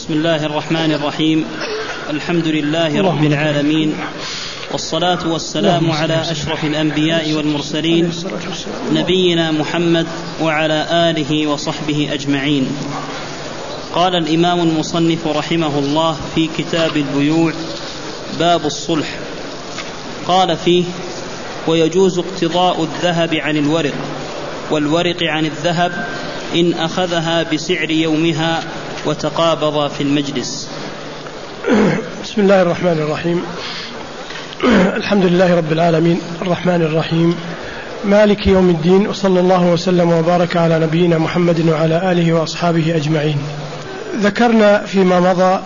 بسم الله الرحمن الرحيم. الحمد لله رب العالمين، والصلاة والسلام على أشرف الأنبياء والمرسلين نبينا محمد وعلى آله وصحبه أجمعين. قال الإمام المصنف رحمه الله في كتاب البيوع: باب الصلح. قال فيه: ويجوز اقتضاء الذهب عن الورق والورق عن الذهب إن أخذها بسعر يومها وتقابض في المجلس. بسم الله الرحمن الرحيم. الحمد لله رب العالمين الرحمن الرحيم مالك يوم الدين، وصلى الله وسلم وبارك على نبينا محمد وعلى آله وأصحابه أجمعين. ذكرنا فيما مضى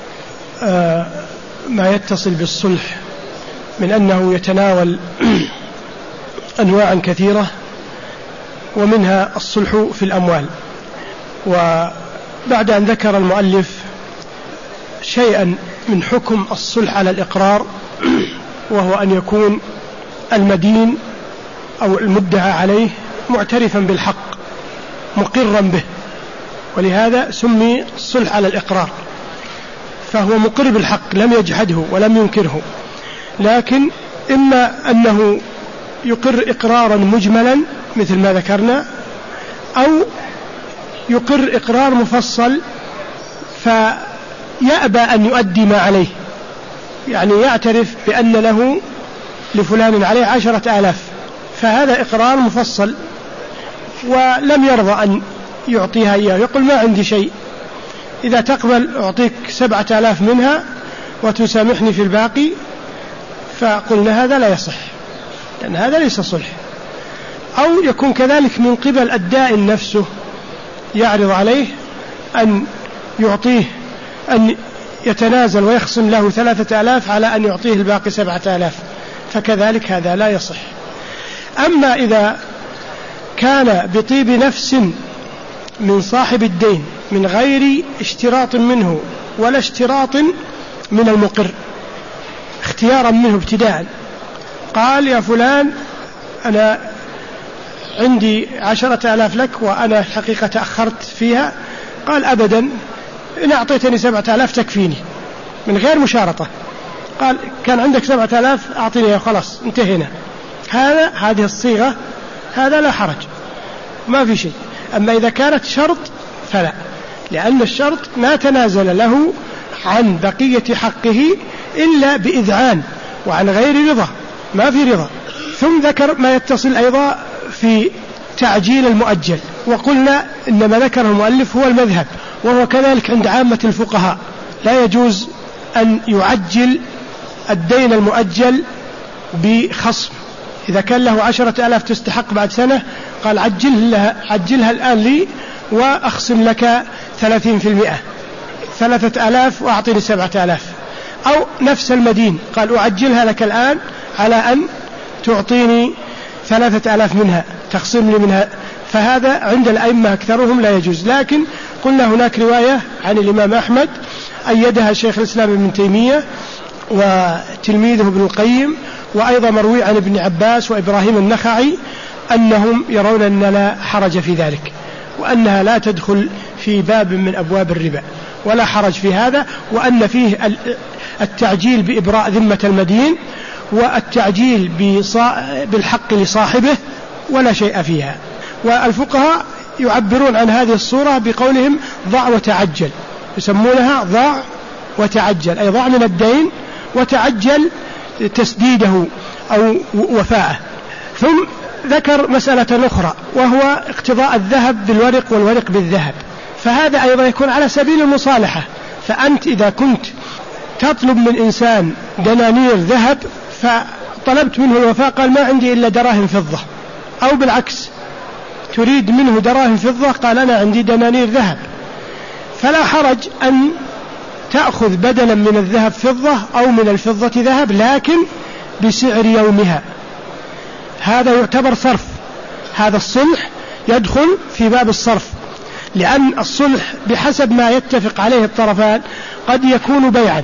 ما يتصل بالصلح من أنه يتناول أنواع كثيرة، ومنها الصلح في الأموال. وبعد أن ذكر المؤلف شيئا من حكم الصلح على الإقرار، وهو أن يكون المدين أو المدعى عليه معترفا بالحق مقرا به، ولهذا سمي الصلح على الإقرار، فهو مقر بالحق لم يجحده ولم ينكره، لكن إما أنه يقر إقرارا مجملا مثل ما ذكرنا، أو يقر إقرار مفصل فيأبى أن يؤدي ما عليه، يعني يعترف بأن له لفلان عليه 10,000، فهذا إقرار مفصل ولم يرضى أن يعطيها إياه، يقول ما عندي شيء، إذا تقبل أعطيك 7,000 منها وتسامحني في الباقي. فقلنا هذا لا يصح، لأن هذا ليس صلح. أو يكون كذلك من قبل الدائن نفسه، يعرض عليه أن يعطيه، أن يتنازل ويخصم له 3,000 على أن يعطيه الباقي 7,000، فكذلك هذا لا يصح. أما إذا كان بطيب نفس من صاحب الدين من غير اشتراط منه ولا اشتراط من المقر، اختيارا منه ابتداء، قال يا فلان أنا عندي 10,000 لك وأنا حقيقة تأخرت فيها، قال أبدا، إن أعطيتني 7,000 تكفيني من غير مشارطة، قال كان عندك 7,000 أعطيني خلاص انتهينا، هذه الصيغة هذا لا حرج ما في شيء. أما إذا كانت شرط فلا، لأن الشرط ما تنازل له عن بقية حقه إلا بإذعان وعن غير رضا، ما في رضا. ثم ذكر ما يتصل أيضا في تعجيل المؤجل، وقلنا إنما ذكر المؤلف هو المذهب، وهو كذلك عند عامة الفقهاء، لا يجوز أن يعجل الدين المؤجل بخصم. إذا كان له 10,000 تستحق بعد سنة، قال عجلها الآن لي وأخصم لك 30%، 3,000 وأعطيني 7,000. أو نفس المدين قال أعجلها لك الآن على أن تعطيني 3,000 منها، تخصم لي منها، فهذا عند الأئمة أكثرهم لا يجوز. لكن قلنا هناك رواية عن الإمام أحمد أيدها شيخ الإسلام ابن تيمية وتلميذه ابن القيم، وأيضا مروي عن ابن عباس وإبراهيم النخعي أنهم يرون أن لا حرج في ذلك، وأنها لا تدخل في باب من أبواب الربا، ولا حرج في هذا، وأن فيه التعجيل بإبراء ذمة المدين والتعجيل بالحق لصاحبه ولا شيء فيها. والفقهاء يعبرون عن هذه الصورة بقولهم ضع وتعجل، يسمونها ضع وتعجل، أي ضع من الدين وتعجل تسديده أو وفاءه. ثم ذكر مسألة أخرى، وهو اقتضاء الذهب بالورق والورق بالذهب، فهذا أيضا يكون على سبيل المصالحة. فأنت إذا كنت تطلب من إنسان دنانير ذهب فطلبت منه الوفاء، قال ما عندي إلا دراهم فضة، أو بالعكس تريد منه دراهم فضة، قال أنا عندي دنانير ذهب، فلا حرج أن تأخذ بدلا من الذهب فضة أو من الفضة ذهب، لكن بسعر يومها. هذا يعتبر صرف، هذا الصلح يدخل في باب الصرف، لأن الصلح بحسب ما يتفق عليه الطرفان قد يكون بيعا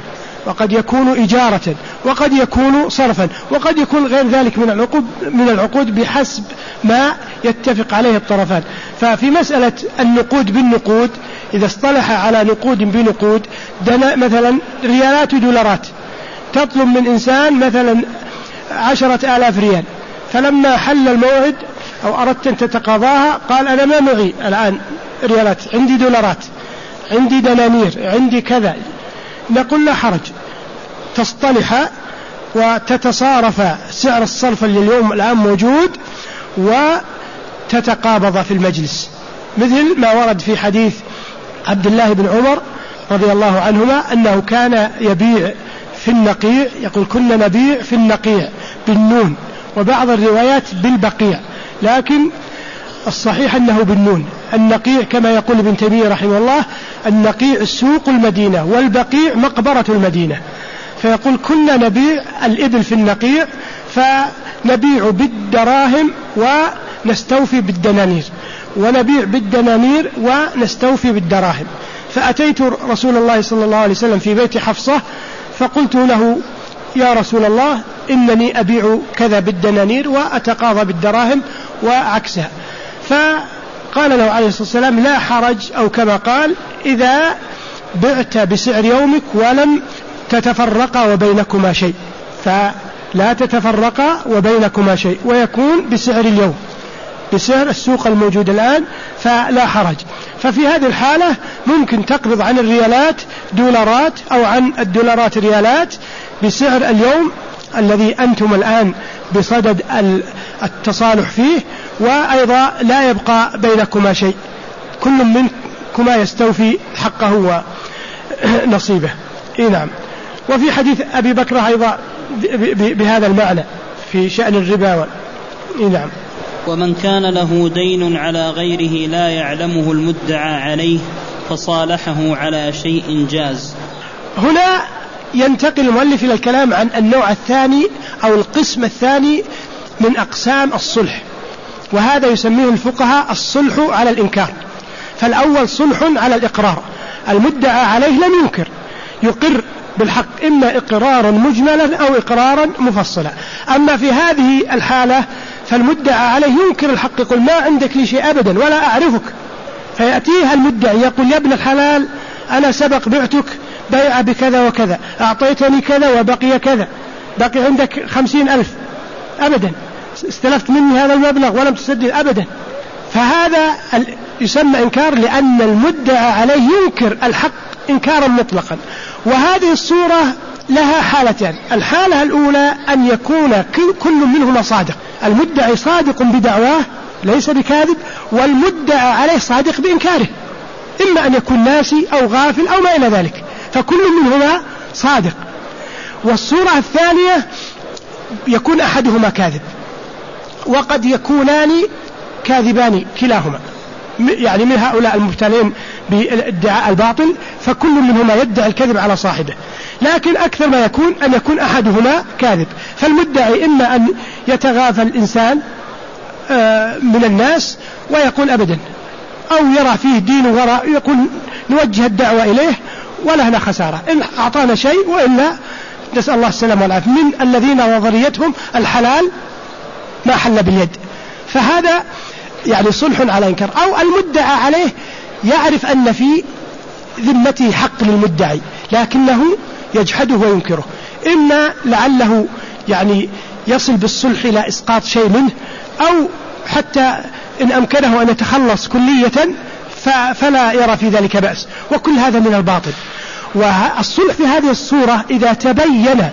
وقد يكون إجارة، وقد يكون صرفا، وقد يكون غير ذلك من العقود بحسب ما يتفق عليه الطرفان. ففي مسألة النقود بالنقود، إذا اصطلح على نقود بنقود، مثلا ريالات ودولارات، تطلب من إنسان مثلا 10,000 ريال، فلما حل الموعد أو أردت أن تتقاضاها قال أنا ما معي الآن ريالات، عندي دولارات، عندي دنانير، عندي كذا، نقول لا حرج، تصطلح وتتصارف سعر الصرف اللي اليوم الآن موجود وتتقابض في المجلس، مثل ما ورد في حديث عبد الله بن عمر رضي الله عنهما أنه كان يبيع في النقيع، يقول كنا نبيع في النقيع بالنون، وبعض الروايات بالبقيع، لكن الصحيح أنه بالنون. النقيع كما يقول ابن تيمية رحمه الله النقيع سوق المدينة والبقيع مقبرة المدينة، فيقول كنا نبيع الإبل في النقيع فنبيع بالدراهم ونستوفي بالدنانير، ونبيع بالدنانير ونستوفي بالدراهم. فأتيت رسول الله صلى الله عليه وسلم في بيت حفصة فقلت له يا رسول الله إنني أبيع كذا بالدنانير وأتقاضى بالدراهم وعكسها، فقال له عليه الصلاة والسلام لا حرج، أو كما قال إذا بعت بسعر يومك ولم تتفرقا وبينكما شيء، فلا تتفرقا وبينكما شيء ويكون بسعر اليوم، بسعر السوق الموجود الآن، فلا حرج. ففي هذه الحالة ممكن تقبض عن الريالات دولارات أو عن الدولارات ريالات بسعر اليوم الذي أنتم الآن بصدد التصالح فيه، وأيضا لا يبقى بينكما شيء، كل منكما يستوفي حقه ونصيبه. نعم. وفي حديث أبي بكر أيضا بهذا المعنى في شأن الربا. نعم. ومن كان له دين على غيره لا يعلمه المدعى عليه فصالحه على شيء جاز. هنا ينتقل المؤلف إلى الكلام عن النوع الثاني أو القسم الثاني من أقسام الصلح، وهذا يسميه الفقهاء الصلح على الإنكار. فالأول صلح على الإقرار، المدعى عليه لم ينكر، يقر بالحق إما إقرارا مجملا أو إقرارا مفصلا. أما في هذه الحالة فالمدعى عليه ينكر الحق، يقول ما عندك لي شيء أبدا ولا أعرفك، فيأتيها المدعي يقول يا ابن الحلال أنا سبق بعتك بيع بكذا وكذا، أعطيتني كذا وبقي كذا، بقي عندك 50,000 أبدا، استلفت مني هذا المبلغ ولم تسدد أبدا. فهذا يسمى إنكار، لأن المدعى عليه ينكر الحق إنكارا مطلقا. وهذه الصورة لها حالتين، الحالة الأولى أن يكون كل منهما صادق، المدعي صادق بدعواه ليس بكاذب، والمدعى عليه صادق بإنكاره، إما أن يكون ناسي أو غافل أو ما إلى ذلك، فكل منهما صادق. والصورة الثانية يكون أحدهما كاذب، وقد يكونان كاذبان كلاهما، يعني من هؤلاء المبتلين بادعاء الباطل فكل منهما يدعي الكذب على صاحبه، لكن أكثر ما يكون أن يكون أحدهما كاذب. فالمدعي إما أن يتغافل الإنسان من الناس ويقول أبدا، أو يرى فيه دين وراء يقول نوجه الدعوة إليه ولا هنا خسارة، إن أعطانا شيء وإلا نسأل الله السلام والعافية، من الذين وظريتهم الحلال ما حل باليد. فهذا يعني صلح على إنكار. أو المدعى عليه يعرف أن في ذمته حق للمدعي لكنه يجحده وينكره، إما لعله يعني يصل بالصلح إلى إسقاط شيء منه، أو حتى إن أمكنه أن يتخلص كلية فلا يرى في ذلك بأس، وكل هذا من الباطل. والصلح في هذه الصورة إذا تبين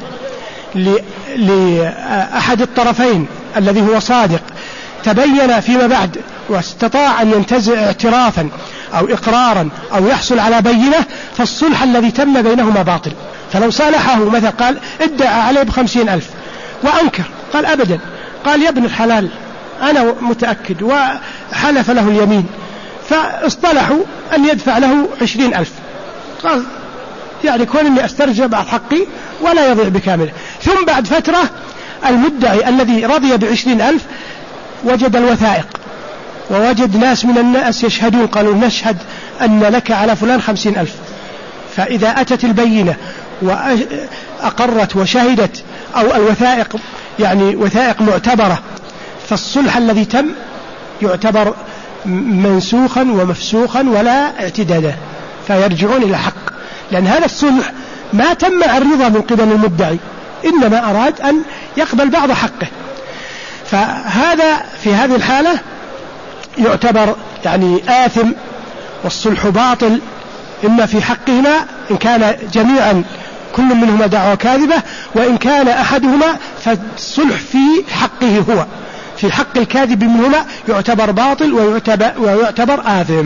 لأحد الطرفين الذي هو صادق تبين فيما بعد واستطاع أن ينتزع اعترافا أو إقرارا أو يحصل على بينة، فالصلح الذي تم بينهما باطل. فلو صالحه مثلا قال ادعى عليه ب50,000 وأنكر، قال أبدا، قال يا ابن الحلال أنا متأكد، وحلف له اليمين، فاصطلحوا أن يدفع له 20,000، قال يعني كون أني أسترجع بعض حقي ولا يضيع بكامله. ثم بعد فترة المدعي الذي رضي ب20,000 وجد الوثائق ووجد ناس من الناس يشهدون، قالوا نشهد أن لك على فلان 50,000. فإذا أتت البينة وأقرت وشهدت أو الوثائق يعني وثائق معتبرة، فالصلح الذي تم يعتبر منسوخا ومفسوخا ولا اعتداده، فيرجعون إلى حق، لأن هذا الصلح ما تم مع الرضا من قبل المدعي، إنما أراد أن يقبل بعض حقه، فهذا في هذه الحالة يعتبر يعني آثم، والصلح باطل إما في حقهما إن كان جميعا كل منهما دعوى كاذبة، وإن كان أحدهما فالصلح في حقه هو، في حق الكاذب منهما يعتبر باطل ويعتبر آثم.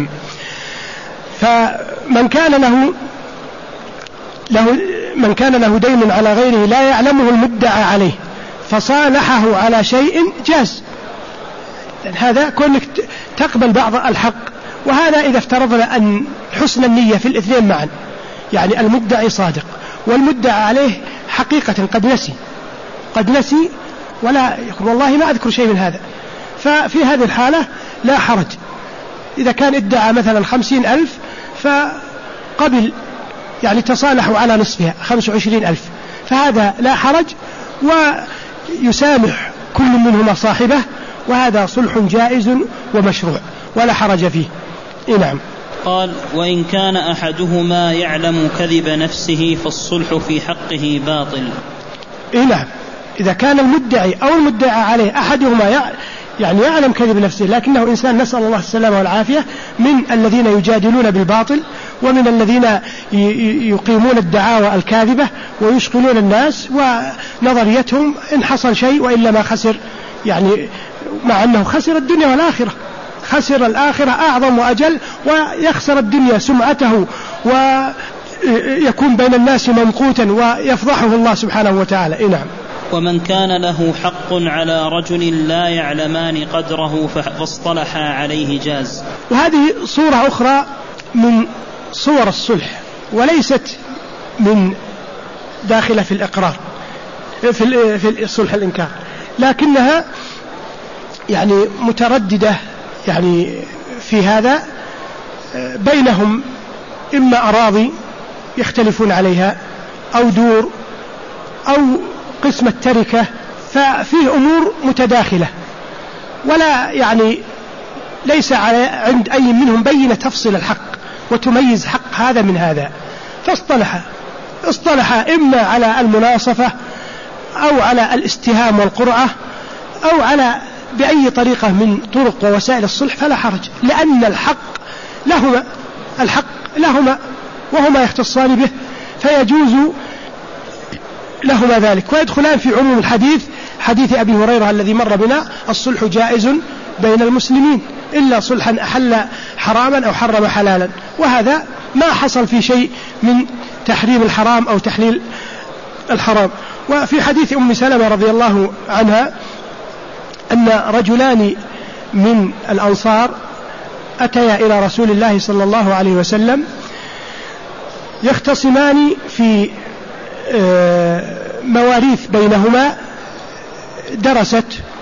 فمن كان له دين على غيره لا يعلمه المدعى عليه فصالحه على شيء جاز، هذا كونك تقبل بعض الحق، وهذا إذا افترضنا أن حسن النية في الاثنين معا، يعني المدعي صادق والمدعى عليه حقيقة قد نسي ولا يقول والله ما أذكر شيء من هذا، ففي هذه الحالة لا حرج. إذا كان ادعى مثلا 50,000 فقبل يعني تصالحوا على نصفها 25,000، فهذا لا حرج ويسامح كل منهما صاحبه، وهذا صلح جائز ومشروع ولا حرج فيه. نعم. قال: وإن كان أحدهما يعلم كذب نفسه فالصلح في حقه باطل. نعم، إذا كان المدعي أو المدعى عليه أحدهما يعني يعلم كذب نفسه، لكنه إنسان نسأل الله السلامة والعافية، من الذين يجادلون بالباطل ومن الذين يقيمون الدعاوى الكاذبة ويشغلون الناس ونظريتهم إن حصل شيء وإلا ما خسر، يعني مع أنه خسر الدنيا والآخرة، خسر الآخرة أعظم وأجل، ويخسر الدنيا سمعته ويكون بين الناس ممقوتا ويفضحه الله سبحانه وتعالى. نعم. ومن كان له حق على رجل لا يعلمان قدره فاصطلحا عليه جاز. وهذه صورة أخرى من صور الصلح، وليست من داخلة في الإقرار في الصلح الإنكار، لكنها يعني مترددة يعني في هذا، بينهم إما أراضي يختلفون عليها أو دور أو قسم التركة، ففيه أمور متداخلة، ولا يعني ليس عند أي منهم بينة تفصل الحق وتميز حق هذا من هذا، فاصطلح إما على المناصفة أو على الاستهام والقرعة أو على بأي طريقة من طرق ووسائل الصلح، فلا حرج، لأن الحق لهما وهما يختصان به، فيجوز لهما ذلك، ويدخلان في عموم الحديث، حديث أبي هريرة الذي مر بنا: الصلح جائز بين المسلمين إلا صلحا أحل حراما أو حرم حلالا، وهذا ما حصل في شيء من تحريم الحرام أو تحليل الحرام. وفي حديث أم سلمة رضي الله عنها أن رجلان من الأنصار أتيا إلى رسول الله صلى الله عليه وسلم يختصمان في مواريث بينهما درست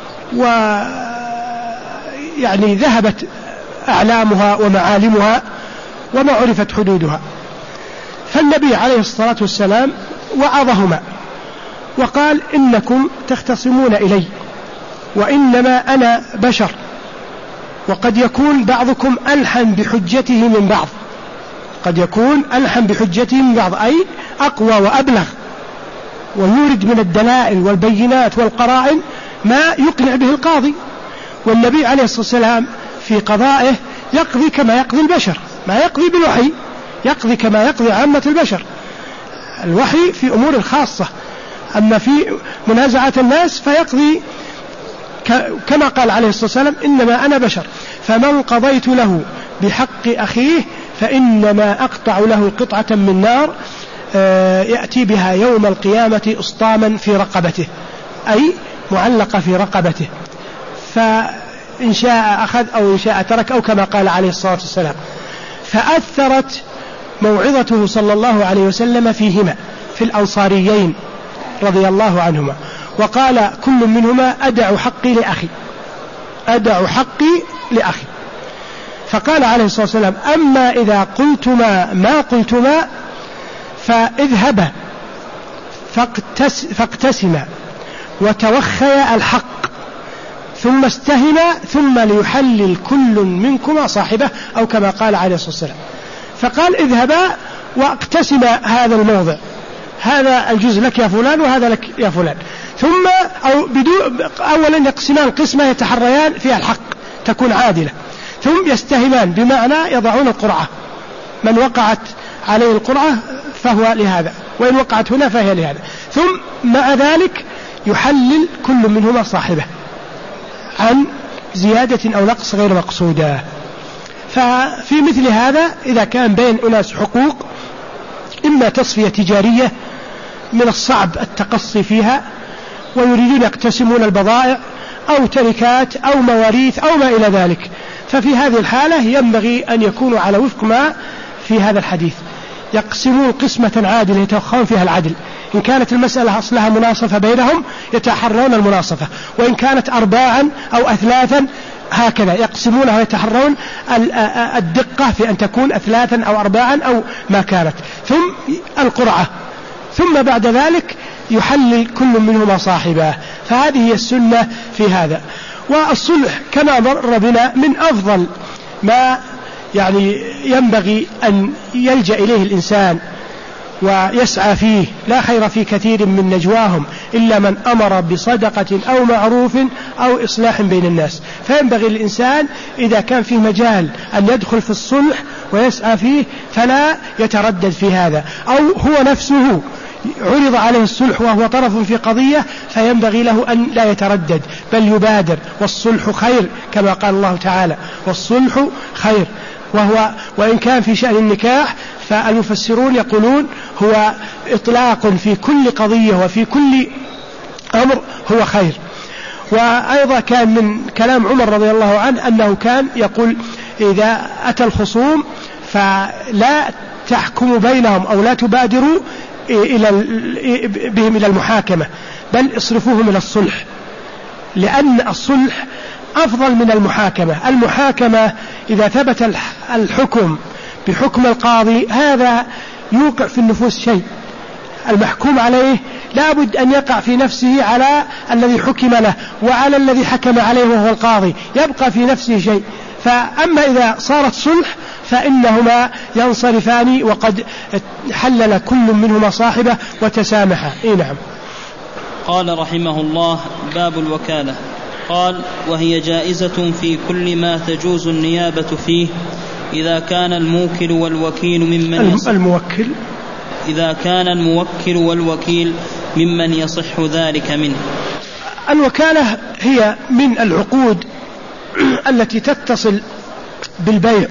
ويعني ذهبت أعلامها ومعالمها وما عرفت حدودها، فالنبي عليه الصلاة والسلام وعظهما وقال: إنكم تختصمون إلي وإنما أنا بشر، وقد يكون بعضكم ألحن بحجته من بعض، قد يكون ألحن بحجته من بعض أي أقوى وأبلغ، ويورد من الدلائل والبينات والقرائن ما يقنع به القاضي، والنبي عليه الصلاة والسلام في قضائه يقضي كما يقضي البشر، ما يقضي بالوحي، يقضي كما يقضي عامة البشر، الوحي في أمور خاصة، أما في منازعة الناس فيقضي كما قال عليه الصلاة والسلام: إنما أنا بشر، فمن قضيت له بحق أخيه فإنما أقطع له قطعة من نار يأتي بها يوم القيامة أسطاما في رقبته، أي معلقة في رقبته، فإن شاء أخذ أو إن شاء ترك، أو كما قال عليه الصلاة والسلام. فأثرت موعظته صلى الله عليه وسلم فيهما، في الأنصاريين رضي الله عنهما، وقال كل منهما: أدع حقي لأخي، أدع حقي لأخي. فقال عليه الصلاة والسلام: أما إذا قلتما ما قلتما فاذهبا فاقتسما وتوخيا الحق ثم استهما ثم ليحلل كل منكما صاحبه، أو كما قال عليه الصلاة والسلام. فقال اذهبا واقتسما هذا الموضع، هذا الجزء لك يا فلان وهذا لك يا فلان، ثم أولا يقسمان قسمة يتحريان فيها الحق تكون عادلة، ثم يستهمان بمعنى يضعون القرعة، من وقعت عليه القرعة فهو لهذا، وإن وقعت هنا فهي لهذا، ثم مع ذلك يحلل كل منهما صاحبه عن زيادة أو نقص غير مقصودة. ففي مثل هذا إذا كان بين أناس حقوق إما تصفية تجارية من الصعب التقصي فيها ويريدون يقتسمون البضائع أو تركات أو مواريث أو ما إلى ذلك، ففي هذه الحالة ينبغي أن يكونوا على وفق ما في هذا الحديث، يقسمون قسمة عادلة يتوخون فيها العدل. إن كانت المسألة أصلها مناصفة بينهم يتحرون المناصفة، وإن كانت أرباعا أو أثلاثا هكذا يقسمونها ويتحرون الدقة في أن تكون أثلاثا أو أرباعا أو ما كانت، ثم القرعة، ثم بعد ذلك يحلل كل منهما صاحبه. فهذه هي السنة في هذا. والصلح كما مر بنا من أفضل ما ينبغي أن يلجأ إليه الإنسان ويسعى فيه، لا خير في كثير من نجواهم إلا من أمر بصدقة أو معروف أو إصلاح بين الناس. فينبغي الإنسان إذا كان فيه مجال أن يدخل في الصلح ويسعى فيه فلا يتردد في هذا، أو هو نفسه عرض عليه الصلح وهو طرف في قضية فينبغي له أن لا يتردد بل يبادر، والصلح خير كما قال الله تعالى، والصلح خير. وإن كان في شأن النكاح فالمفسرون يقولون هو إطلاق في كل قضية وفي كل أمر هو خير. وأيضا كان من كلام عمر رضي الله عنه أنه كان يقول إذا أتى الخصوم فلا تحكموا بينهم أو لا تبادروا بهم إلى المحاكمة، بل اصرفوهم إلى الصلح، لأن الصلح أفضل من المحاكمة. المحاكمة إذا ثبت الحكم بحكم القاضي هذا يوقع في النفوس شيء، المحكوم عليه لا بد أن يقع في نفسه على الذي حكم له وعلى الذي حكم عليه وهو القاضي، يبقى في نفسه شيء. فأما إذا صارت صلح فإنهما ينصرفان وقد حلل كل منهما صاحبه وتسامحا. نعم. قال رحمه الله: باب الوكالة. قال: وهي جائزة في كل ما تجوز النيابة فيه إذا كان الموكل والوكيل ممن يصح ذلك منه. الوكالة هي من العقود التي تتصل بالبيع،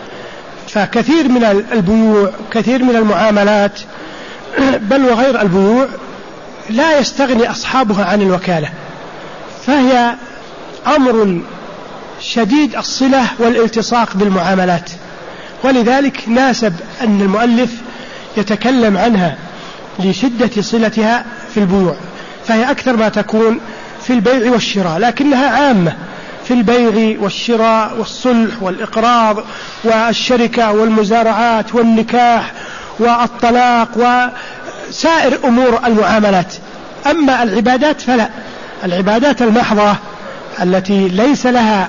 فكثير من البيوع كثير من المعاملات بل وغير البيوع لا يستغني أصحابها عن الوكالة، فهي أمر شديد الصلة والالتصاق بالمعاملات، ولذلك ناسب أن المؤلف يتكلم عنها لشدة صلتها في البيوع، فهي أكثر ما تكون في البيع والشراء، لكنها عامة في البيع والشراء والصلح والإقراض والشركة والمزارعات والنكاح والطلاق وسائر أمور المعاملات. أما العبادات فلا، العبادات المحضة التي ليس لها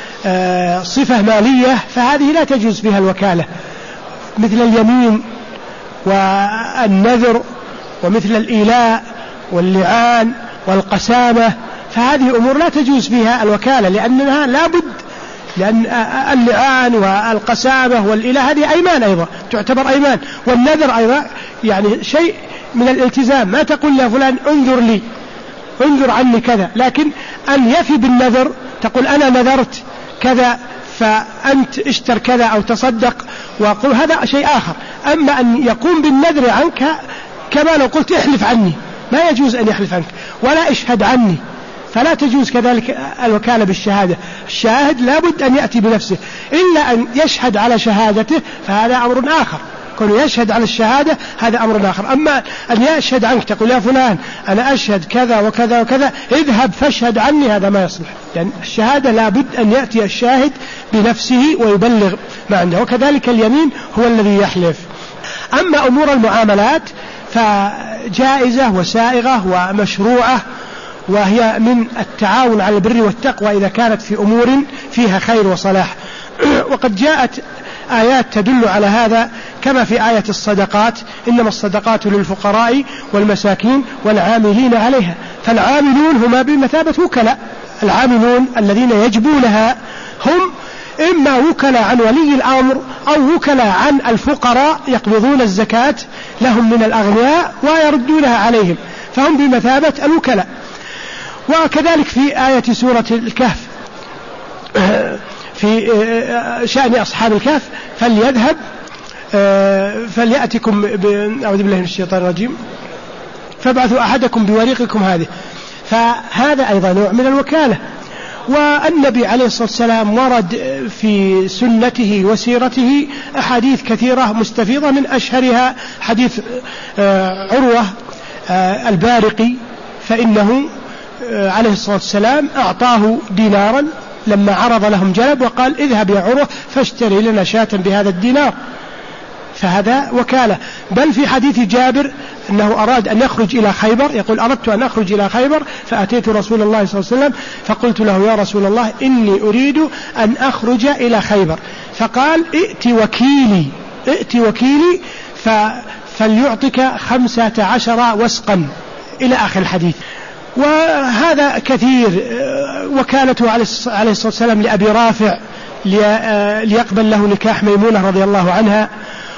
صفة مالية فهذه لا تجوز فيها الوكالة، مثل اليمين والنذر ومثل الإيلاء واللعان والقسامة، فهذه أمور لا تجوز فيها الوكالة، لأنها لابد، لأن اللعان والقسامة والإيلاء هذه أيمان أيضا تعتبر أيمان، والنذر أيضا شيء من الالتزام، ما تقول يا فلان انذر لي انذر عني كذا، لكن أن يفي بالنذر تقول أنا نذرت كذا فأنت اشتر كذا أو تصدق وقل، هذا شيء آخر. أما أن يقوم بالنذر عنك كما لو قلت احلف عني، ما يجوز أن يحلف عنك ولا اشهد عني، فلا تجوز كذلك الوكالة بالشهادة. الشاهد لابد أن يأتي بنفسه، إلا أن يشهد على شهادته فهذا أمر آخر، كونه يشهد على الشهادة هذا أمر آخر. أما أن يشهد عنك تقول يا فلان أنا أشهد كذا وكذا وكذا اذهب فاشهد عني، هذا ما يصلح، لأن الشهادة لابد أن يأتي الشاهد بنفسه ويبلغ ما عنده، وكذلك اليمين هو الذي يحلف. أما أمور المعاملات فجائزة وسائغة ومشروعة، وهي من التعاون على البر والتقوى إذا كانت في أمور فيها خير وصلاح. وقد جاءت آيات تدل على هذا، كما في آية الصدقات: إنما الصدقات للفقراء والمساكين والعاملين عليها. فالعاملون هما بمثابة وكلاء، العاملون الذين يجبونها هم إما وكلاء عن ولي الأمر أو وكلاء عن الفقراء يقبضون الزكاة لهم من الأغنياء ويردونها عليهم، فهم بمثابة الوكلاء. وكذلك في آية سورة الكهف في شأن أصحاب الكهف: فليذهب فليأتكم أعوذ بالله من الشيطان الرجيم فابعثوا أحدكم بوريقكم هذه. فهذا أيضا نوع من الوكالة. والنبي عليه الصلاة والسلام ورد في سنته وسيرته أحاديث كثيرة مستفيضة، من أشهرها حديث عروة البارقي، فإنه عليه الصلاة والسلام أعطاه دينارا لما عرض لهم جلب وقال: اذهب يا عروة فاشتري لنا شاة بهذا الدينار. فهذا وكالة. بل في حديث جابر أنه أراد أن يخرج إلى خيبر، يقول: أردت أن أخرج إلى خيبر فأتيت رسول الله صلى الله عليه وسلم فقلت له: يا رسول الله إني أريد أن أخرج إلى خيبر. فقال: ائت وكيلي فليعطك 15 وسقا، إلى آخر الحديث. وهذا كثير. وكالته عليه الصلاة والسلام لأبي رافع ليقبل له نكاح ميمونة رضي الله عنها.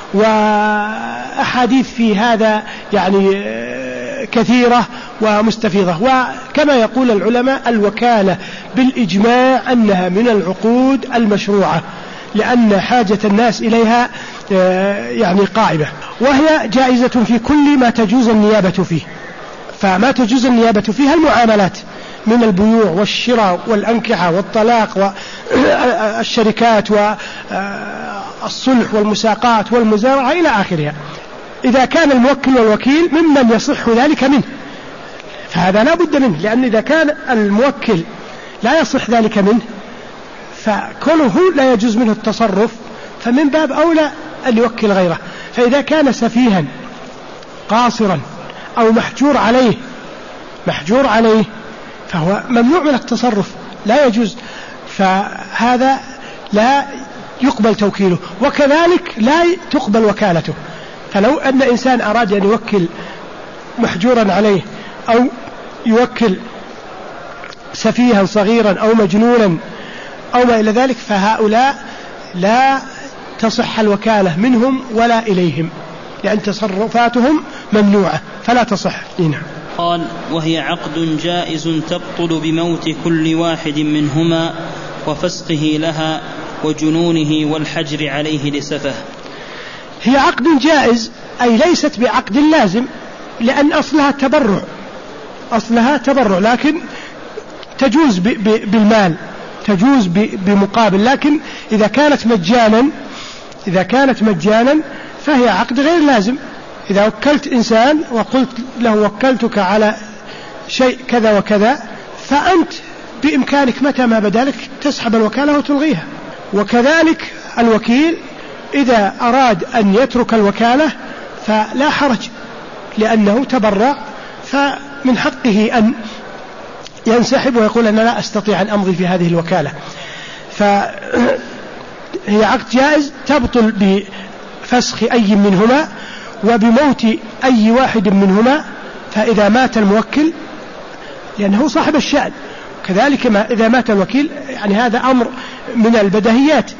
وأحاديث في هذا يعني كثيرة ومستفيضة. وكما يقول العلماء: الوكالة بالإجماع أنها من العقود المشروعة، لأن حاجة الناس إليها يعني قائمة، وهي جائزة في كل ما تجوز النيابة فيه. فما تجوز النيابة فيها المعاملات من البيوع والشراء والأنكحة والطلاق والشركات والصلح والمساقات والمزارعة إلى آخرها، إذا كان الموكل والوكيل ممن يصح ذلك منه، فهذا لا بد منه. لأن إذا كان الموكل لا يصح ذلك منه فكونه لا يجوز منه التصرف، فمن باب أولى أن يوكل غيره. فإذا كان سفيها قاصرا أو محجور عليه فهو ممنوع من التصرف، لا يجوز، فهذا لا يقبل توكيله، وكذلك لا تقبل وكالته. فلو أن إنسان أراد أن يوكل محجورا عليه أو يوكل سفيها صغيرا أو مجنونا أو ما إلى ذلك، فهؤلاء لا تصح الوكالة منهم ولا إليهم، لأن تصرفاتهم ممنوعة فلا تصح. نعم. قال: وهي عقد جائز تبطل بموت كل واحد منهما وفسقه لها وجنونه والحجر عليه لسفه. هي عقد جائز، أي ليست بعقد لازم، لأن أصلها تبرع، لكن تجوز بالمال، تجوز بمقابل. لكن إذا كانت مجانا فهي عقد غير لازم. إذا وكلت إنسان وقلت له: وكلتك على شيء كذا وكذا، فأنت بإمكانك متى ما بدالك تسحب الوكالة وتلغيها. وكذلك الوكيل إذا أراد أن يترك الوكالة فلا حرج، لأنه تبرع، فمن حقه أن ينسحب ويقول: أنا لا أستطيع أن أمضي في هذه الوكالة. فهي عقد جائز تبطل بفسخ أي منهما وبموت أي واحد منهما. فإذا مات الموكل لأنه صاحب الشأن، كذلك إذا مات الوكيل، يعني هذا أمر من البديهيات.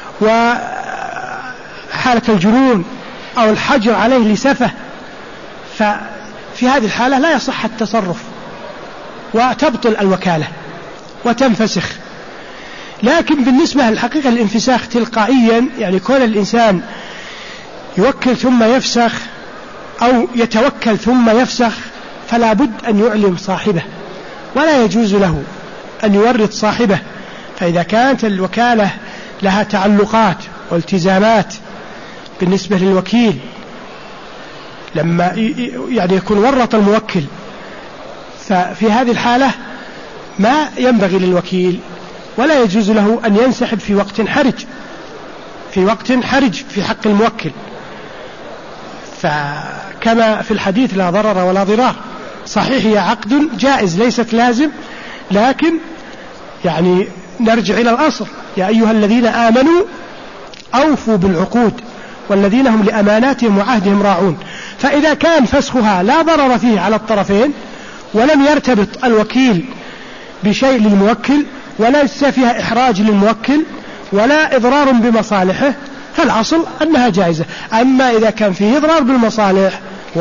وحالة الجنون أو الحجر عليه لسفه، ففي هذه الحالة لا يصح التصرف وتبطل الوكالة وتنفسخ. لكن بالنسبة للحقيقة الانفساخ تلقائيا، يعني كون الإنسان يوكل ثم يفسخ أو يتوكل ثم يفسخ، فلا بد أن يعلم صاحبه، ولا يجوز له أن يورط صاحبه. فإذا كانت الوكالة لها تعلقات والتزامات بالنسبة للوكيل، لما يعني يكون ورط الموكل، ففي هذه الحالة ما ينبغي للوكيل ولا يجوز له أن ينسحب في وقت حرج في حق الموكل. فكما في الحديث لا ضرر ولا ضرار، صحيح هي عقد جائز ليست لازم، لكن يعني نرجع إلى الأصل: يا أيها الذين آمنوا أوفوا بالعقود والذين هم لأماناتهم وعهدهم راعون. فإذا كان فسخها لا ضرر فيه على الطرفين ولم يرتبط الوكيل بشيء للموكل وليس فيها إحراج للموكل ولا إضرار بمصالحه، فالأصل أنها جائزة. أما إذا كان فيه إضرار بالمصالح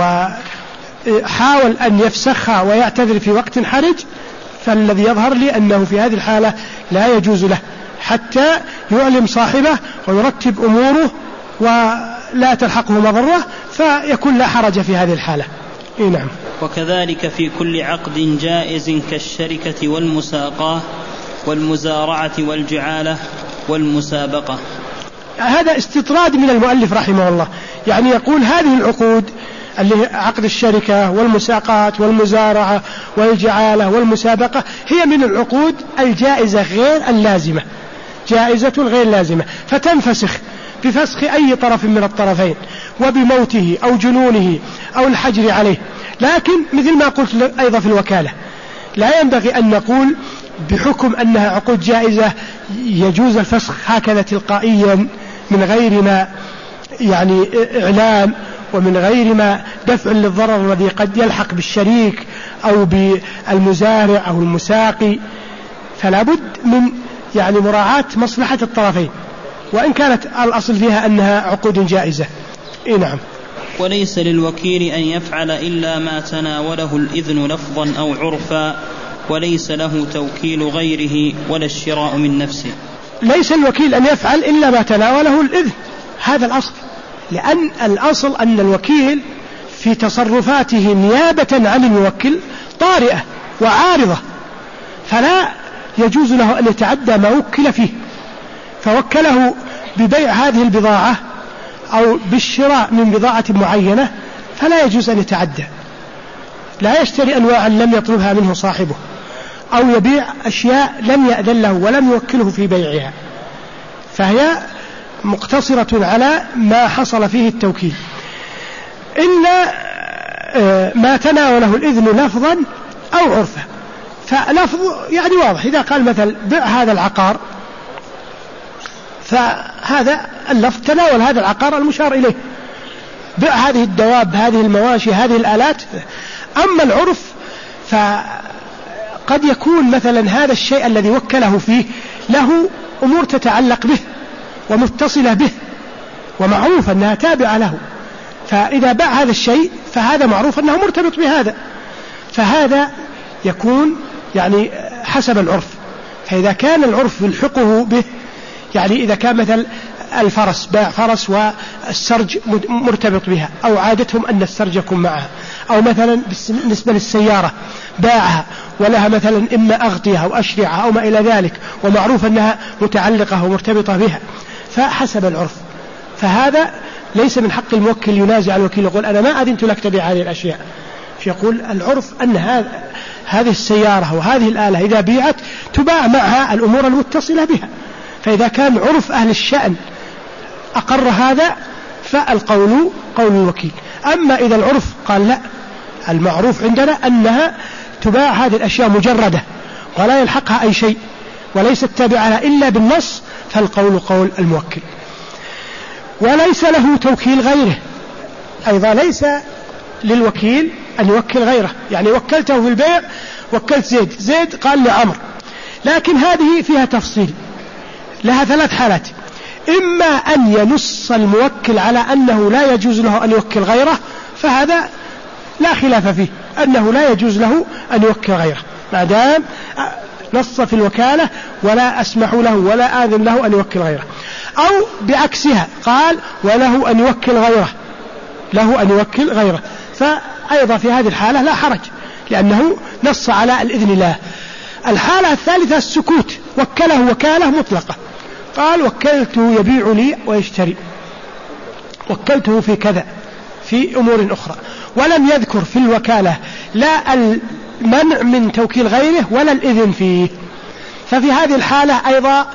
وحاول أن يفسخها ويعتذر في وقت حرج، فالذي يظهر لي أنه في هذه الحالة لا يجوز له حتى يعلم صاحبه ويرتب أموره ولا تلحقه مضرة، فيكون لا حرج في هذه الحالة. نعم. وكذلك في كل عقد جائز كالشركة والمساقاة والمزارعة والجعالة والمسابقة. هذا استطراد من المؤلف رحمه الله، يعني يقول هذه العقود اللي عقد الشركة والمساقات والمزارعة والجعالة والمسابقة هي من العقود الجائزة غير اللازمة، جائزة غير لازمة، فتنفسخ بفسخ أي طرف من الطرفين وبموته أو جنونه أو الحجر عليه. لكن مثل ما قلت أيضا في الوكالة لا ينبغي أن نقول بحكم أنها عقود جائزة يجوز الفسخ هكذا تلقائيا من غير ما يعني إعلام ومن غير ما دفع للضرر الذي قد يلحق بالشريك أو بالمزارع أو المساقي. فلا بد من يعني مراعاة مصلحة الطرفين وإن كانت الأصل فيها أنها عقود جائزة. نعم. وليس للوكيل أن يفعل إلا ما تناوله الإذن لفظا أو عرفا، وليس له توكيل غيره ولا الشراء من نفسه. ليس الوكيل أن يفعل إلا ما تناوله الإذن، هذا الأصل، لأن الأصل أن الوكيل في تصرفاته نيابة عن الموكل طارئة وعارضة، فلا يجوز له أن يتعدى ما وكل فيه، فوكله ببيع هذه البضاعة أو بالشراء من بضاعة معينة فلا يجوز أن يتعدى، لا يشتري أنواعا لم يطلبها منه صاحبه أو يبيع أشياء لم يأذن له ولم يوكله في بيعها، فهي مقتصرة على ما حصل فيه التوكيل، إلا ما تناوله الإذن لفظا أو عرفا. فلفظ يعني واضح، إذا قال مثل بيع هذا العقار فهذا اللفظ تناول هذا العقار المشار إليه، بيع هذه الدواب هذه المواشي هذه الآلات. أما العرف فقد يكون مثلا هذا الشيء الذي وكله فيه له أمور تتعلق به ومتصلة به ومعروف أنها تابعة له، فإذا باع هذا الشيء فهذا معروف أنه مرتبط بهذا، فهذا يكون يعني حسب العرف. فإذا كان العرف يلحقه به، يعني إذا كان مثل الفرس باع فرس والسرج مرتبط بها أو عادتهم أن السرج يكون معها، أو مثلا بالنسبة للسيارة باعها ولها مثلا إما أغطية أو أشرعة أو ما إلى ذلك ومعروف أنها متعلقة ومرتبطة بها، فحسب العرف. فهذا ليس من حق الموكل ينازع الوكيل يقول أنا ما أذنت لك تبيع هذه الأشياء، فيقول العرف أن هذه السيارة وهذه الآلة إذا بيعت تباع معها الأمور المتصلة بها، فإذا كان عرف أهل الشأن أقر هذا فالقول قول الوكيل. أما إذا العرف قال لا، المعروف عندنا أنها تباع هذه الأشياء مجردة ولا يلحقها أي شيء وليست تابعة لها إلا بالنص، فالقول قول الموكل. وليس له توكيل غيره، أيضا ليس للوكيل أن يوكل غيره، يعني وكلته في البيع وكلت زيد قال لعمر، لكن هذه فيها تفصيل، لها 3 حالات: إما أن ينص الموكل على أنه لا يجوز له أن يوكل غيره، فهذا لا خلاف فيه أنه لا يجوز له أن يوكل غيره ما دام نص في الوكالة ولا أسمح له ولا آذن له أن يوكل غيره، أو بعكسها قال وله أن يوكل غيره، له أن يوكل غيره، فأيضا في هذه الحالة لا حرج لأنه نص على الإذن له. الحالة الثالثة السكوت، وكله وكالة مطلقة، قال وكلته يبيع لي ويشتري، وكلته في كذا في أمور أخرى، ولم يذكر في الوكالة لا المنع من توكيل غيره ولا الإذن فيه، ففي هذه الحالة أيضا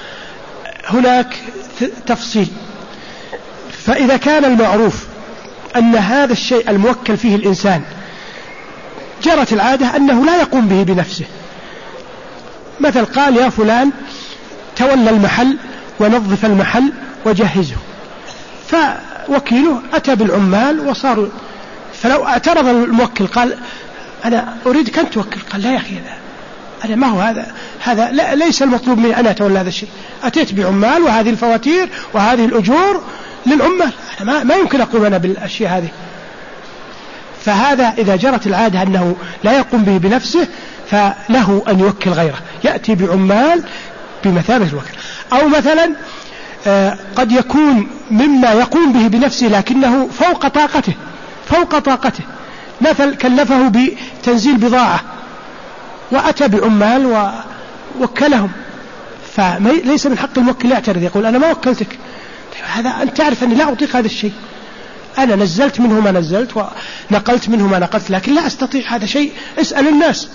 هناك تفصيل. فإذا كان المعروف أن هذا الشيء الموكل فيه الإنسان جرت العادة أنه لا يقوم به بنفسه، مثل قال يا فلان تولى المحل ونظف المحل وجهزه، فوكيله أتى بالعمال وصاروا، فلو اعترض الموكل قال أنا أريدك أن توكل، قال لا يا أخي أنا ما هو هذا لا ليس المطلوب مني أنا أتولى هذا الشيء، أتيت بعمال وهذه الفواتير وهذه الأجور للعمال، أنا ما يمكن أقوم أنا بالأشياء هذه. فهذا إذا جرت العادة أنه لا يقوم به بنفسه فله أن يوكل غيره، يأتي بعمال بمثابة الوكل. أو مثلا قد يكون مما يقوم به بنفسه لكنه فوق طاقته، مثل كلفه بتنزيل بضاعة وأتى بعمال ووكلهم، فليس من حق الموكل يعترض يقول أنا ما وكلتك، هذا أنت تعرف أني لا أطيق هذا الشيء، أنا نزلت منه ما نزلت ونقلت منه ما نقلت، لكن لا أستطيع هذا شيء، اسأل الناس.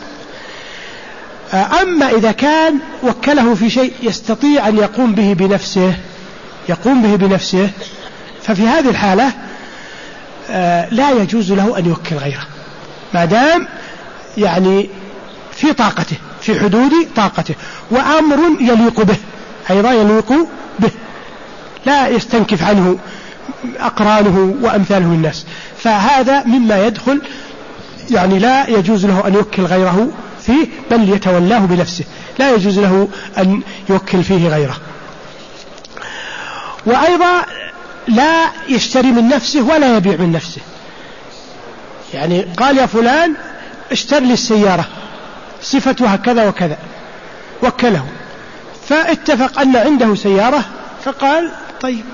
أما إذا كان وكله في شيء يستطيع أن يقوم به بنفسه ففي هذه الحالة لا يجوز له أن يوكل غيره ما دام يعني في طاقته، في حدود طاقته، وأمر يليق به أيضا يليق به، لا يستنكف عنه أقرانه وأمثاله الناس، فهذا مما يدخل يعني لا يجوز له أن يوكل غيره فيه، بل يتولاه بنفسه، لا يجوز له أن يوكل فيه غيره. وأيضا لا يشتري من نفسه ولا يبيع من نفسه، يعني قال يا فلان اشتر لي السيارة صفتها كذا وكذا، وكله، فاتفق أن عنده سيارة فقال طيب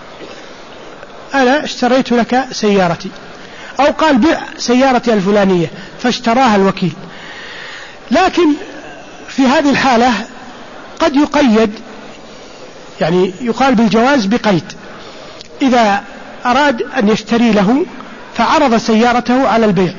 أنا اشتريت لك سيارتي، أو قال بيع سيارتي الفلانية فاشتراها الوكيل. لكن في هذه الحالة قد يقيد، يعني يقال بالجواز بقيد، إذا أراد أن يشتري له فعرض سيارته على البيع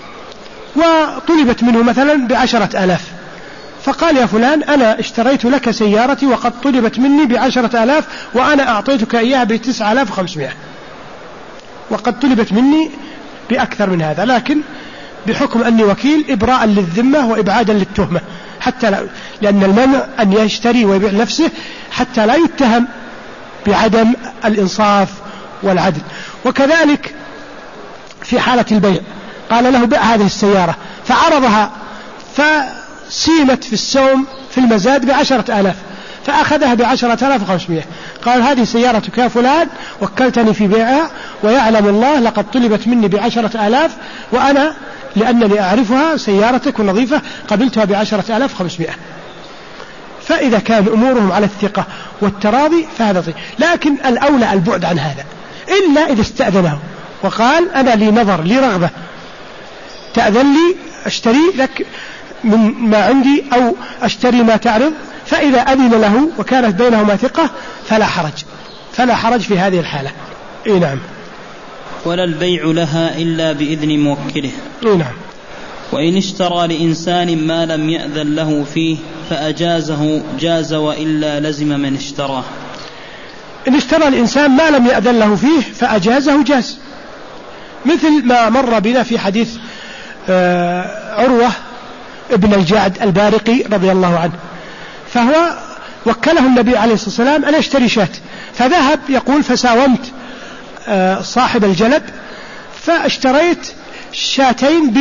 وطلبت منه مثلا ب10,000، فقال يا فلان أنا اشتريت لك سيارتي وقد طلبت مني ب10,000 وأنا أعطيتك إياها ب9,500، وقد طلبت مني بأكثر من هذا، لكن بحكم أني وكيل إبراء للذمة وإبعادا للتهمة، حتى لا، لأن المنع أن يشتري ويبيع نفسه حتى لا يتهم بعدم الإنصاف والعدل. وكذلك في حالة البيع قال له بيع هذه السيارة فعرضها فسيمت في السوم في المزاد ب10,000 فأخذها ب10,500، قال هذه سيارتك يا فلان وكلتني في بيعها ويعلم الله لقد طلبت مني ب10,000 وأنا لأنني أعرفها سيارتك ونظيفة قبلتها ب10,500. فإذا كان أمورهم على الثقة والتراضي فهذا طيب، لكن الأولى البعد عن هذا، إلا إذا استأذنه وقال أنا لي نظر لي رغبة تأذن لي أشتري لك من ما عندي أو أشتري ما تعرض، فإذا أذن له وكانت بينهما ثقة فلا حرج في هذه الحالة. نعم. ولا البيع لها إلا بإذن موكله. نعم. وإن اشترى لإنسان ما لم يأذن له فيه فأجازه جاز، وإلا لزم من اشتراه. إن اشترى الإنسان ما لم يأذن له فيه فأجازه جاز، مثل ما مر بنا في حديث عروة ابن الجعد البارقي رضي الله عنه، فهو وكله النبي عليه الصلاة والسلام أن يشتري شاة، فذهب يقول فساومت صاحب الجلب فاشتريت شاتين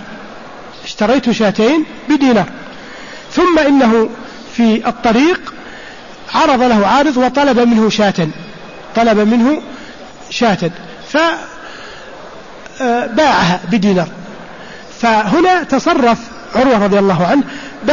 بدينار، ثم إنه في الطريق عرض له عارض وطلب منه شاة فباعها بدينار، فهنا تصرف عروة رضي الله عنه،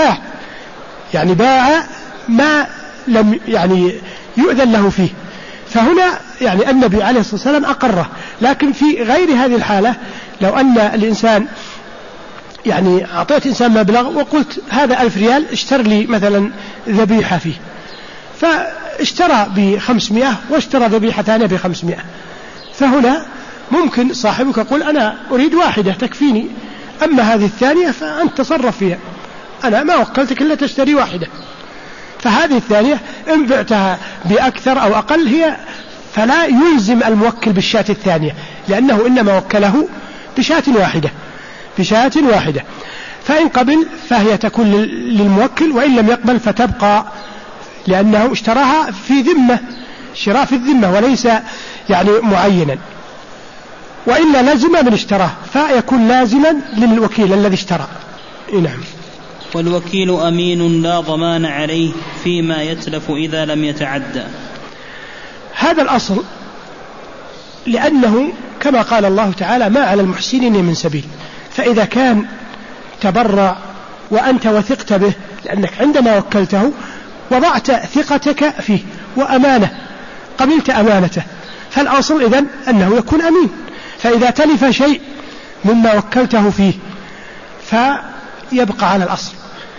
باع ما لم يعني يؤذن له فيه، فهنا يعني النبي عليه الصلاة والسلام أقره. لكن في غير هذه الحالة لو أن الإنسان يعني أعطيت إنسان مبلغ وقلت هذا 1000 ريال اشتر لي مثلا ذبيحة فيه، فاشترى ب500 واشترى ذبيحة ثانية ب500، فهنا ممكن صاحبك يقول أنا أريد واحدة تكفيني، أما هذه الثانية فأنت تصرف فيها، أنا ما وكلتك إلا تشتري واحدة، فهذه الثانية إن بعتها بأكثر أو أقل هي فلا يلزم الموكل بالشاة الثانية، لأنه إنما وكله بشاة واحدة، فإن قبل فهي تكون للموكل، وإن لم يقبل فتبقى، لأنه اشتراها في ذمة، شراء في الذمة وليس يعني معينا، وإلا لزم من اشتراه فيكون لازما للوكيل الذي اشترى. نعم. والوكيل أمين لا ضمان عليه فيما يتلف إذا لم يتعدى. هذا الأصل، لأنه كما قال الله تعالى ما على المحسنين من سبيل، فإذا كان تبرع وأنت وثقت به، لأنك عندما وكلته وضعت ثقتك فيه وأمانة، قبلت أمانته، فالأصل إذن أنه يكون أمين. فإذا تلف شيء مما وكلته فيه فيبقى على الأصل،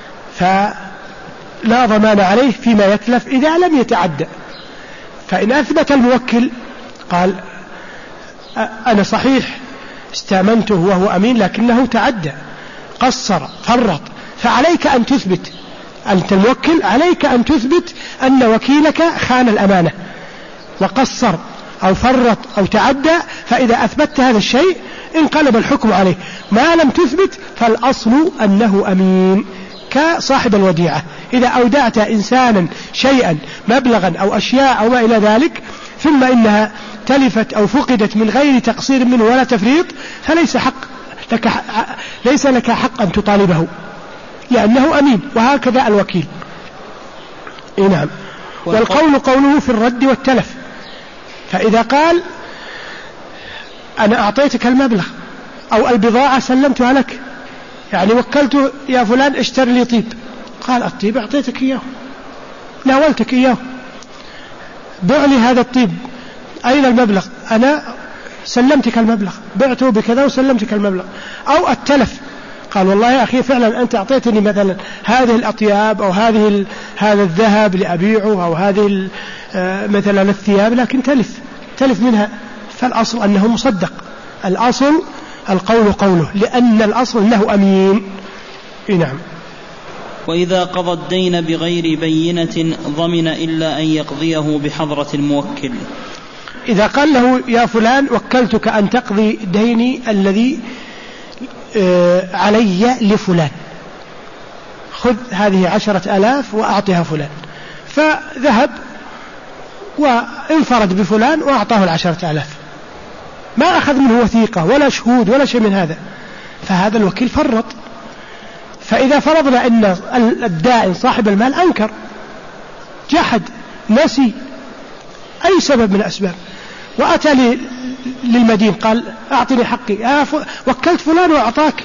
فلا ضمان عليه فيما يتلف إذا لم يتعدى. فإن أثبت الموكل قال أنا صحيح استأمنته وهو أمين لكنه تعدى، قصر، فرط، فعليك أن تثبت، أنت الموكل عليك أن تثبت أن وكيلك خان الأمانة وقصر أو فرط أو تعدى. فإذا أثبت هذا الشيء انقلب الحكم عليه. ما لم تثبت فالأصل أنه أمين، كصاحب الوديعة. إذا أودعت إنسانا شيئا مبلغا أو أشياء أو ما إلى ذلك ثم إنها تلفت أو فقدت من غير تقصير منه ولا تفريط، ليس لك حق أن تطالبه لأنه أمين، وهكذا الوكيل. نعم. والقول قوله في الرد والتلف. فإذا قال أنا أعطيتك المبلغ أو البضاعة سلمتها لك، يعني وكلت يا فلان اشتر لي طيب، قال الطيب أعطيتك إياه، ناولتك إياه، بع لي هذا الطيب، أين المبلغ؟ أنا سلمتك المبلغ، بعته بكذا وسلمتك المبلغ. أو التلف، قال والله يا أخي فعلا أنت أعطيتني مثلا هذه الأطياب أو هذا الذهب لأبيعه أو هذه مثلا الثياب، لكن تلف منها، فالأصل أنه مصدق. الأصل القول قوله، لأن الأصل أنه أمين. نعم. وإذا قضى الدين بغير بينة ضمن إلا أن يقضيه بحضرة الموكل. إذا قال له يا فلان وكلتك أن تقضي ديني الذي علي لفلان، خذ هذه 10,000 وأعطيها فلان، فذهب وانفرد بفلان وأعطاه 10,000، ما أخذ منه وثيقة ولا شهود ولا شيء من هذا، فهذا الوكيل فرط. فإذا فرضنا أن الدائن صاحب المال أنكر، جحد، نسي، أي سبب من الأسباب، وأتى للمدين قال أعطني حقي، وكلت فلان وأعطاك،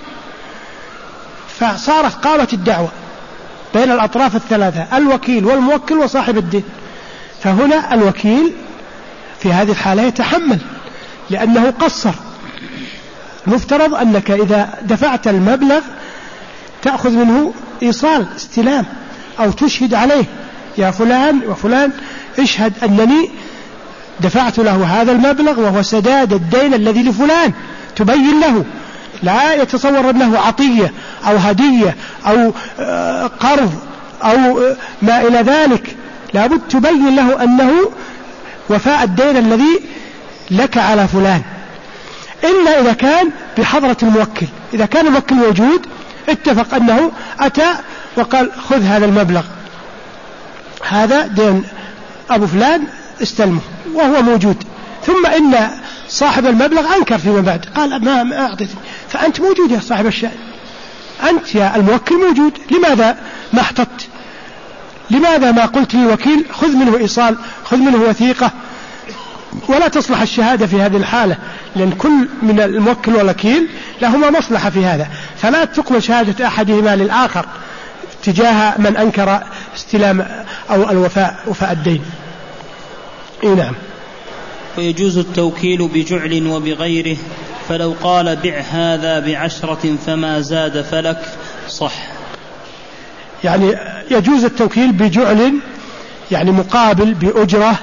قامت الدعوة بين الأطراف الثلاثة، الوكيل والموكل وصاحب الدين. فهنا الوكيل في هذه الحالة يتحمل لأنه قصر. المفترض أنك إذا دفعت المبلغ تأخذ منه إيصال استلام أو تشهد عليه، يا فلان وفلان اشهد أنني دفعت له هذا المبلغ وهو سداد الدين الذي لفلان، تبين له، لا يتصور أنه عطية أو هدية أو قرض أو ما إلى ذلك، لابد تبين له أنه وفاء الدين الذي لك على فلان، إلا إذا كان بحضرة الموكل. إذا كان الموكل موجود اتفق أنه أتى وقال خذ هذا المبلغ، هذا دين أبو فلان استلمه وهو موجود، ثم إن صاحب المبلغ أنكر فيما بعد، قال ما أعطيتني، فأنت موجود يا صاحب الشأن، أنت يا الموكل موجود، لماذا ما احتطت؟ لماذا ما قلت للوكيل خذ منه إيصال، خذ منه وثيقة؟ ولا تصلح الشهادة في هذه الحالة، لأن كل من الموكل والوكيل لهما مصلحة في هذا، فلا تقبل شهادة أحدهما للآخر تجاه من أنكر استلام أو وفاء الدين. نعم. ويجوز التوكيل بجعل وبغيره، فلو قال بع هذا ب10 فما زاد فلك صح. يعني يجوز التوكيل بجعل، يعني مقابل بأجرة،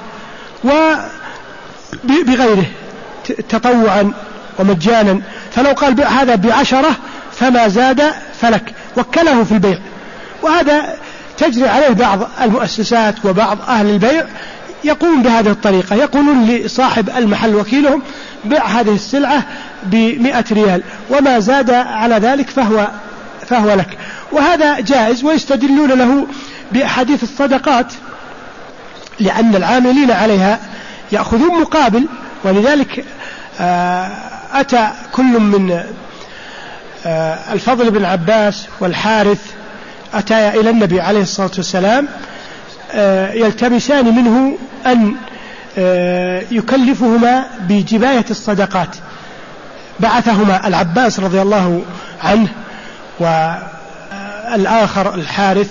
وبغيره تطوعا ومجانا. فلو قال بع هذا ب10 فما زاد فلك، وكله في البيع. وهذا تجري عليه بعض المؤسسات وبعض أهل البيع، يقوم بهذه الطريقة، يقولون لصاحب المحل وكيلهم بيع هذه السلعة ب100 ريال، وما زاد على ذلك فهو لك. وهذا جائز، ويستدلون له بأحاديث الصدقات، لأن العاملين عليها يأخذون مقابل. ولذلك أتى كل من الفضل بن عباس والحارث أتايا إلى النبي عليه الصلاة والسلام يلتمسان منه أن يكلفهما بجباية الصدقات. بعثهما العباس رضي الله عنه والآخر الحارث،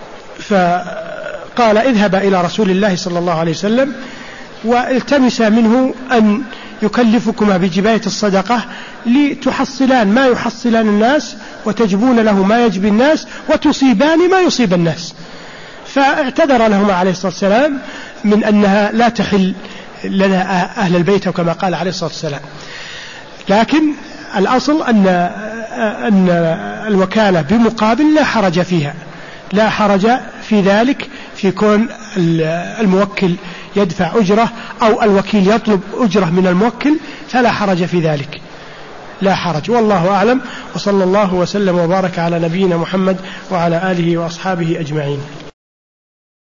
فقال اذهب إلى رسول الله صلى الله عليه وسلم والتمس منه أن يكلفكما بجباية الصدقة لتحصلان ما يحصلان الناس، وتجبون له ما يجبي الناس، وتصيبان ما يصيب الناس. فاعتذر لهما عليه الصلاة والسلام من أنها لا تحل لنا أهل البيت كما قال عليه الصلاة والسلام. لكن الأصل أن الوكالة بمقابل لا حرج فيها، لا حرج في ذلك، في كون الموكل يدفع أجرة أو الوكيل يطلب أجرة من الموكل، فلا حرج في ذلك، لا حرج. والله أعلم، وصلى الله وسلم وبارك على نبينا محمد وعلى آله وأصحابه أجمعين.